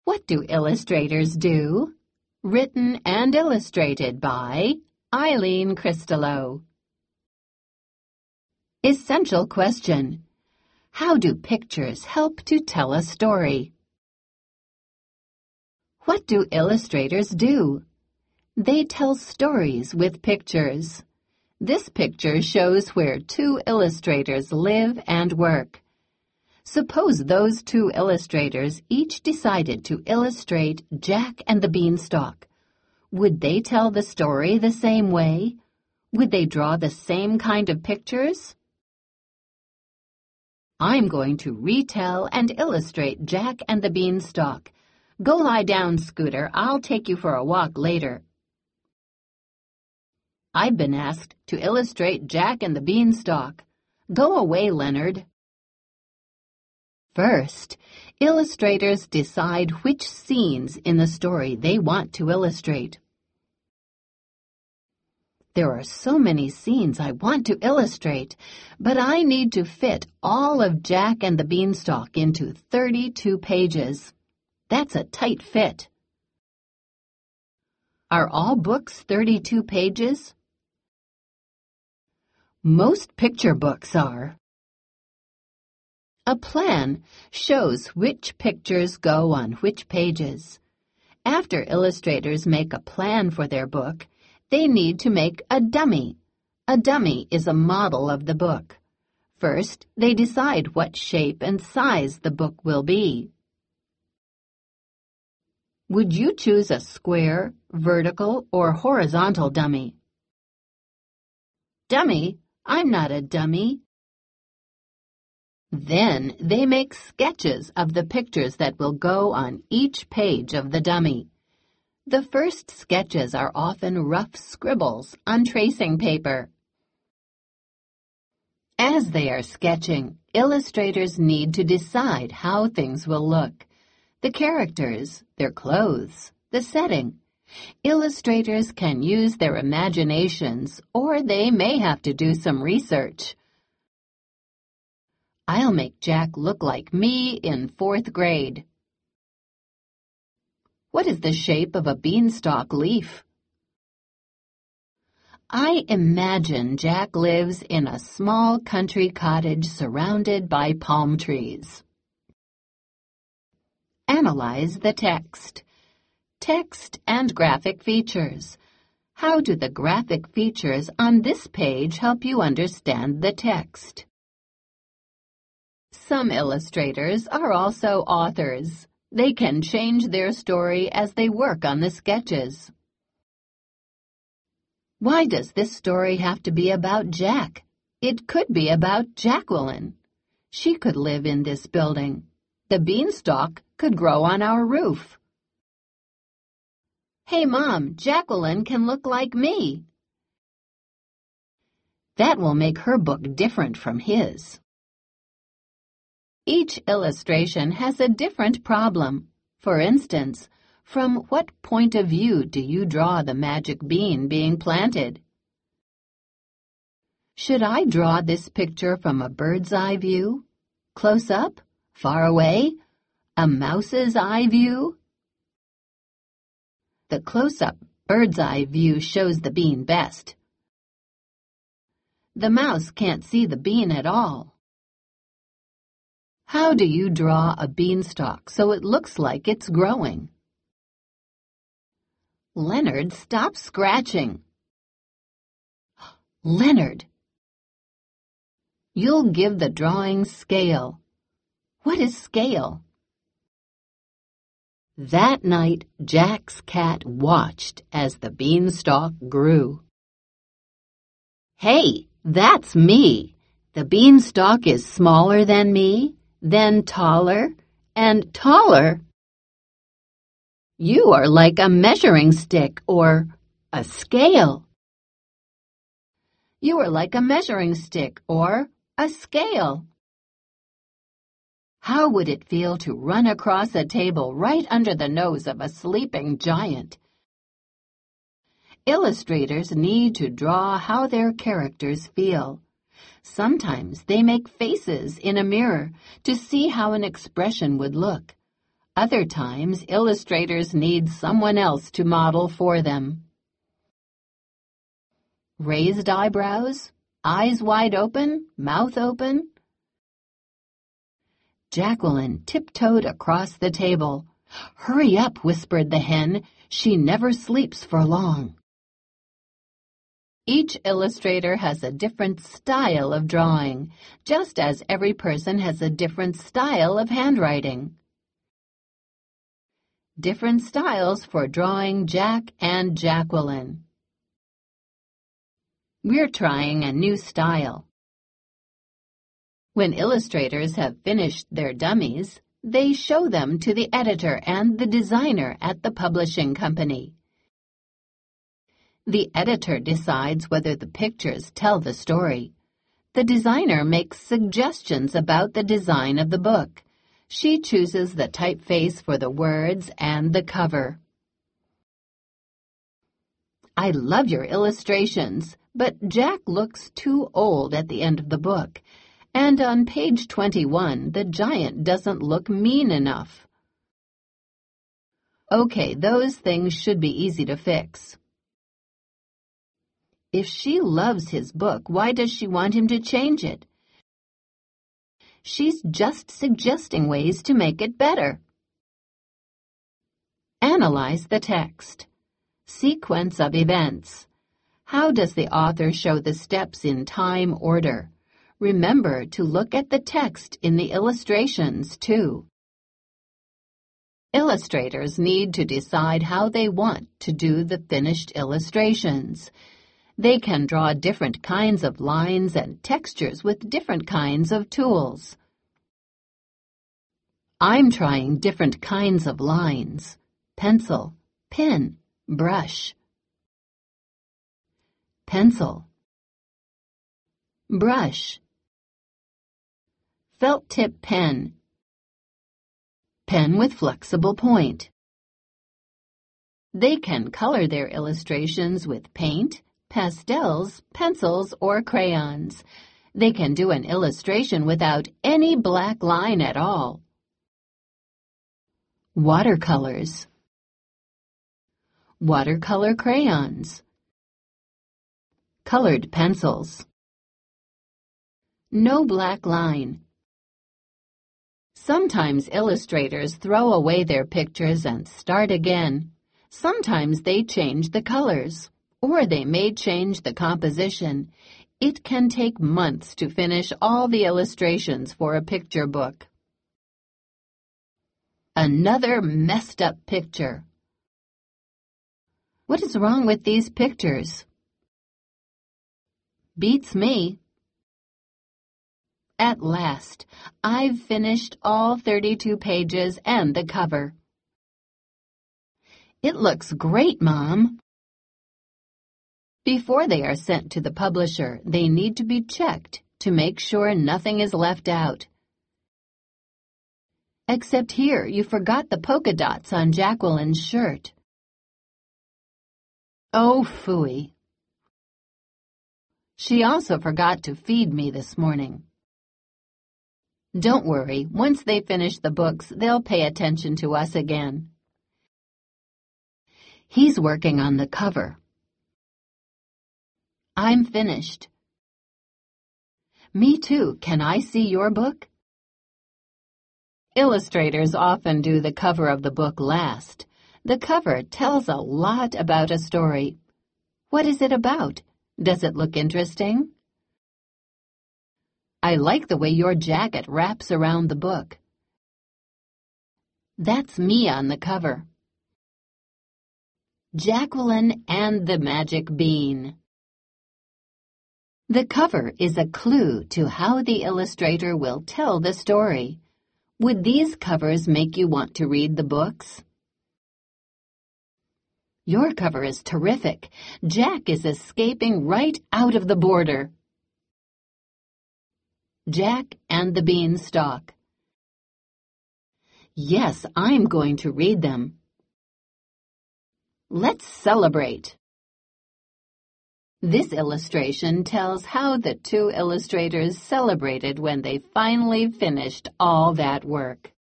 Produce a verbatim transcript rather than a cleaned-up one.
What do illustrators do? Written and illustrated by Eileen Cristello. Essential question. How do pictures help to tell a story? What do illustrators do? They tell stories with pictures. This picture shows where two illustrators live and work. Suppose those two illustrators each decided to illustrate Jack and the Beanstalk. Would they tell the story the same way? Would they draw the same kind of pictures? I'm going to retell and illustrate Jack and the Beanstalk. Go lie down, Scooter. I'll take you for a walk later. I've been asked to illustrate Jack and the Beanstalk. Go away, Leonard. First, illustrators decide which scenes in the story they want to illustrate. There are so many scenes I want to illustrate, but I need to fit all of Jack and the Beanstalk into thirty-two pages. That's a tight fit. Are all books thirty-two pages? Most picture books are. A plan shows which pictures go on which pages. After illustrators make a plan for their book, they need to make a dummy. A dummy is a model of the book. First, they decide what shape and size the book will be. Would you choose a square, vertical, or horizontal dummy? Dummy? I'm not a dummy. Then they make sketches of the pictures that will go on each page of the dummy. The first sketches are often rough scribbles on tracing paper. As they are sketching, illustrators need to decide how things will look. The characters, their clothes, the setting. Illustrators can use their imaginations, or they may have to do some research. I'll make Jack look like me in fourth grade. What is the shape of a beanstalk leaf? I imagine Jack lives in a small country cottage surrounded by palm trees. Analyze the text. Text and graphic features. How do the graphic features on this page help you understand the text? Some illustrators are also authors. They can change their story as they work on the sketches. Why does this story have to be about Jack? It could be about Jacqueline. She could live in this building. The beanstalk could grow on our roof. Hey, Mom, Jacqueline can look like me. That will make her book different from his. Each illustration has a different problem. For instance, from what point of view do you draw the magic bean being planted? Should I draw this picture from a bird's eye view? Close up? Far away? A mouse's eye view? The close-up bird's eye view shows the bean best. The mouse can't see the bean at all. How do you draw a beanstalk so it looks like it's growing? Leonard, stop scratching. Leonard, you'll give the drawing scale. What is scale? That night, Jack's cat watched as the beanstalk grew. Hey, that's me. The beanstalk is smaller than me, then taller, and taller. You are like a measuring stick or a scale. You are like a measuring stick or a scale. How would it feel to run across a table right under the nose of a sleeping giant? Illustrators need to draw how their characters feel. Sometimes they make faces in a mirror to see how an expression would look. Other times, illustrators need someone else to model for them. Raised eyebrows, eyes wide open, mouth open. Jacqueline tiptoed across the table. "Hurry up," whispered the hen. "She never sleeps for long." Each illustrator has a different style of drawing, just as every person has a different style of handwriting. Different styles for drawing Jack and Jacqueline. We're trying a new style. When illustrators have finished their dummies, they show them to the editor and the designer at the publishing company. The editor decides whether the pictures tell the story. The designer makes suggestions about the design of the book. She chooses the typeface for the words and the cover. "I love your illustrations, but Jack looks too old at the end of the book. And on page twenty-one, the giant doesn't look mean enough." Okay, those things should be easy to fix. If she loves his book, why does she want him to change it? She's just suggesting ways to make it better. Analyze the text. Sequence of events. How does the author show the steps in time order? Remember to look at the text in the illustrations, too. Illustrators need to decide how they want to do the finished illustrations. They can draw different kinds of lines and textures with different kinds of tools. I'm trying different kinds of lines: pencil, pen, brush. Pencil, brush, felt tip pen, pen with flexible point. They can color their illustrations with paint, pastels, pencils, or crayons. They can do an illustration without any black line at all. Watercolors, watercolor crayons, colored pencils. No black line. Sometimes illustrators throw away their pictures and start again. Sometimes they change the colors, or they may change the composition. It can take months to finish all the illustrations for a picture book. Another messed up picture. What is wrong with these pictures? Beats me. At last, I've finished all thirty-two pages and the cover. It looks great, Mom. Before they are sent to the publisher, they need to be checked to make sure nothing is left out. Except here, you forgot the polka dots on Jacqueline's shirt. Oh, phooey. She also forgot to feed me this morning. Don't worry, once they finish the books, they'll pay attention to us again. He's working on the cover. I'm finished. Me too. Can I see your book? Illustrators often do the cover of the book last. The cover tells a lot about a story. What is it about? Does it look interesting? I like the way your jacket wraps around the book. That's me on the cover. Jacqueline and the Magic Bean. The cover is a clue to how the illustrator will tell the story. Would these covers make you want to read the books? Your cover is terrific. Jack is escaping right out of the border. Jack and the Beanstalk. Yes, I'm going to read them. Let's celebrate. This illustration tells how the two illustrators celebrated when they finally finished all that work.